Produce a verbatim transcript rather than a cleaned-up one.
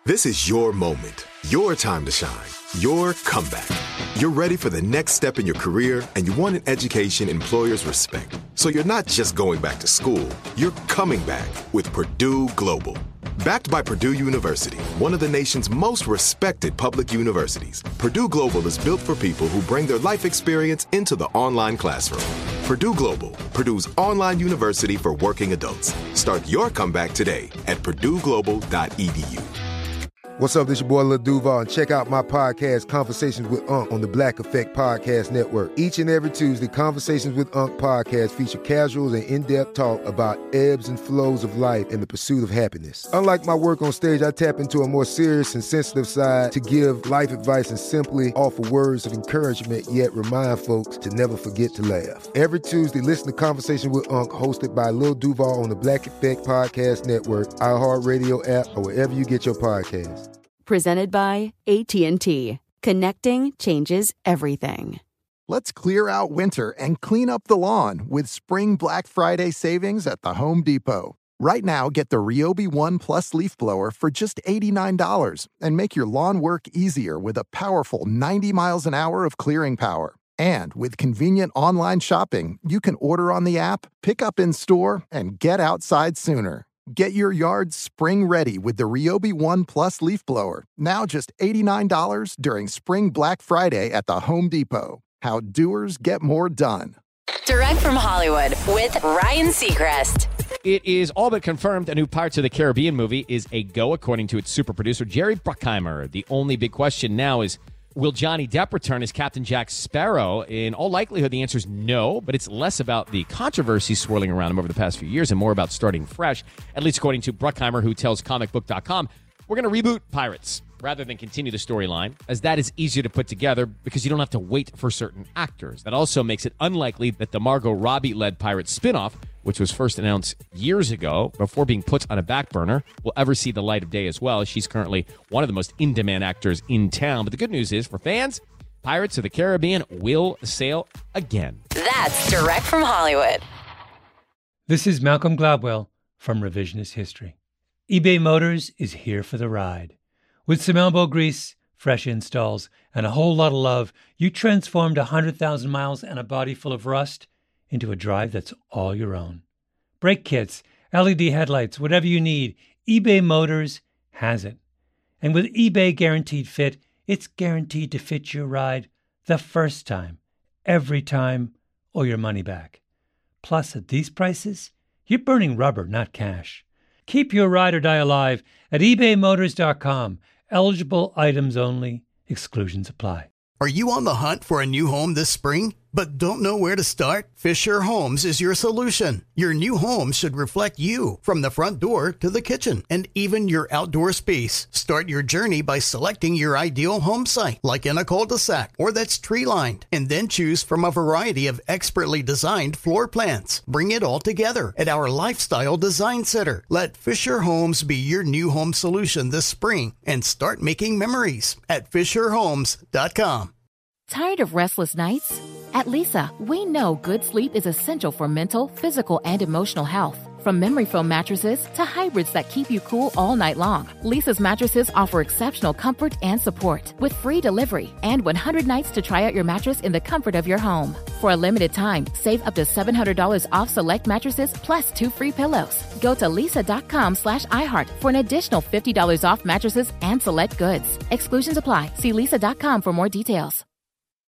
This is your moment, your time to shine, your comeback. You're ready for the next step in your career, and you want an education employers respect. So you're not just going back to school, you're coming back with Purdue Global. Backed by Purdue University, one of the nation's most respected public universities, Purdue Global is built for people who bring their life experience into the online classroom. Purdue Global, Purdue's online university for working adults. Start your comeback today at purdue global dot e d u. What's up, this your boy Lil Duval, and check out my podcast, Conversations with Unc, on the Black Effect Podcast Network. Each and every Tuesday, Conversations with Unc podcast feature casual and in-depth talk about ebbs and flows of life and the pursuit of happiness. Unlike my work on stage, I tap into a more serious and sensitive side to give life advice and simply offer words of encouragement, yet remind folks to never forget to laugh. Every Tuesday, listen to Conversation with Unc, hosted by Lil Duval on the Black Effect Podcast Network, iHeartRadio app, or wherever you get your podcasts. Presented by A T and T. Connecting changes everything. Let's clear out winter and clean up the lawn with Spring Black Friday savings at the Home Depot. Right now, get the Ryobi One Plus leaf blower for just eighty-nine dollars and make your lawn work easier with a powerful ninety miles an hour of clearing power. And with convenient online shopping, you can order on the app, pick up in store, and get outside sooner. Get your yard spring ready with the Ryobi One Plus leaf blower. Now just eighty-nine dollars during Spring Black Friday at the Home Depot. How doers get more done. Direct from Hollywood with Ryan Seacrest. It is all but confirmed a new Pirates of the Caribbean movie is a go, according to its super producer, Jerry Bruckheimer. The only big question now is, will Johnny Depp return as Captain Jack Sparrow? In all likelihood, the answer is no, but it's less about the controversy swirling around him over the past few years and more about starting fresh, at least according to Bruckheimer, who tells comic book dot com. We're going to reboot Pirates rather than continue the storyline, as that is easier to put together because you don't have to wait for certain actors. That also makes it unlikely that the Margot Robbie-led Pirates spinoff, which was first announced years ago before being put on a back burner, will ever see the light of day as well. She's currently one of the most in-demand actors in town. But the good news is, for fans, Pirates of the Caribbean will sail again. That's Direct from Hollywood. This is Malcolm Gladwell from Revisionist History. eBay Motors is here for the ride. With some elbow grease, fresh installs, and a whole lot of love, you transformed one hundred thousand miles and a body full of rust into a drive that's all your own. Brake kits, L E D headlights, whatever you need, eBay Motors has it. And with eBay Guaranteed Fit, it's guaranteed to fit your ride the first time, every time, or your money back. Plus, at these prices, you're burning rubber, not cash. Keep your ride or die alive at ebay motors dot com. Eligible items only. Exclusions apply. Are you on the hunt for a new home this spring, but don't know where to start? Fisher Homes is your solution. Your new home should reflect you, from the front door to the kitchen, and even your outdoor space. Start your journey by selecting your ideal home site, like in a cul-de-sac or that's tree-lined, and then choose from a variety of expertly designed floor plans. Bring it all together at our Lifestyle Design Center. Let Fisher Homes be your new home solution this spring and start making memories at fisher homes dot com. Tired of restless nights? At Leesa, we know good sleep is essential for mental, physical, and emotional health. From memory foam mattresses to hybrids that keep you cool all night long, Leesa's mattresses offer exceptional comfort and support with free delivery and one hundred nights to try out your mattress in the comfort of your home. For a limited time, save up to seven hundred dollars off select mattresses plus two free pillows. Go to leesa.com slash iHeart for an additional fifty dollars off mattresses and select goods. Exclusions apply. See leesa dot com for more details.